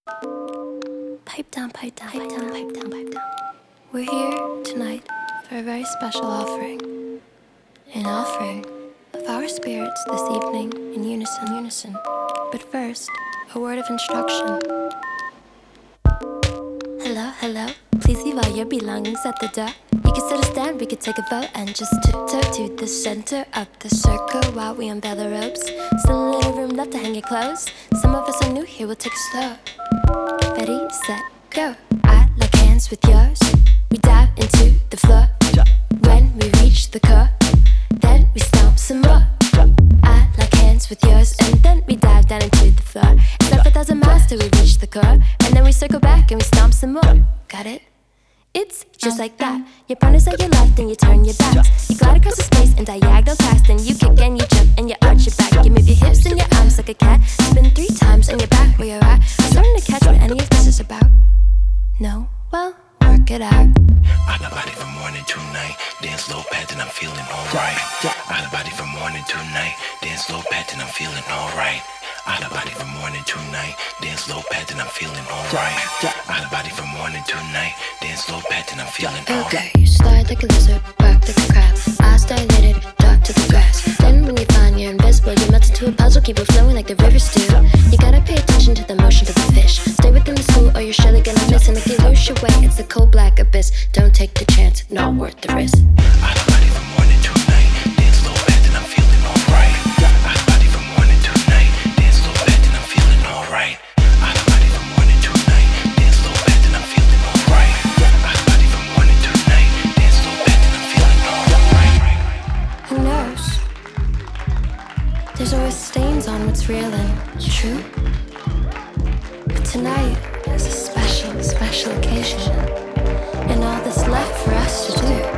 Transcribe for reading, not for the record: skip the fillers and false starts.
Pipe down, pipe down, pipe down, pipe down, pipe down. We're here tonight for a very special offering. An offering of our spirits this evening in unison. But first, a word of instruction. Hello, please leave all your belongings at the door. You can sit or stand, we could take a vote and just tiptoe to the center of the circle while we unveil the ropes. Still a little room left to hang your clothes. Some of us are new here, we'll take it slow. Ready, set, go. I lock hands with yours. We dive into the floor. When we reach the core, then we stomp some more. I lock hands with yours, and then we dive down into the floor. It's like 1,000 miles till we reach the core, and then we circle back and we stomp some more. Got it? It's just like that. Your partner's at your left and you turn your backs. You glide across the space and diagonal past, and you kick and you jump and you arch your back. You move your hips and your arms like a cat. Spin 3 times and you're back where you're at. I'm starting to catch what any of this is about. No? Well, work it out. Out of body from morning to night. Dance low pat and I'm feeling alright. Out of body from morning to night. Dance low pat and I'm feeling alright. Out of body from morning to night. Dance low pat and I'm feeling alright. Out of body from morning to night. Dance low pat and I'm feeling alright. Okay, you slide like a lizard, bark like a crab. Eyes dilated, drop to the grass. Then when you find you're invisible, you melt into a puzzle, keep it flowing like the rivers do. You gotta pay attention to the motion of the fish. Stay within the school or you're surely gonna miss. And if you lose your way, it's the cold black abyss. Don't take the chance, not worth the risk. Out of body from morning to night. Dance low pat and I'm feeling alright. Out of body from morning to night. Dance low pat and I'm feeling alright. Out of body from morning to night. Dance low pat and I'm feeling alright. Out of body from morning to night. Dance low pat and I'm feeling alright. Who knows? There's always stains on what's real and true. But tonight is a special occasion, and all that's left for us to do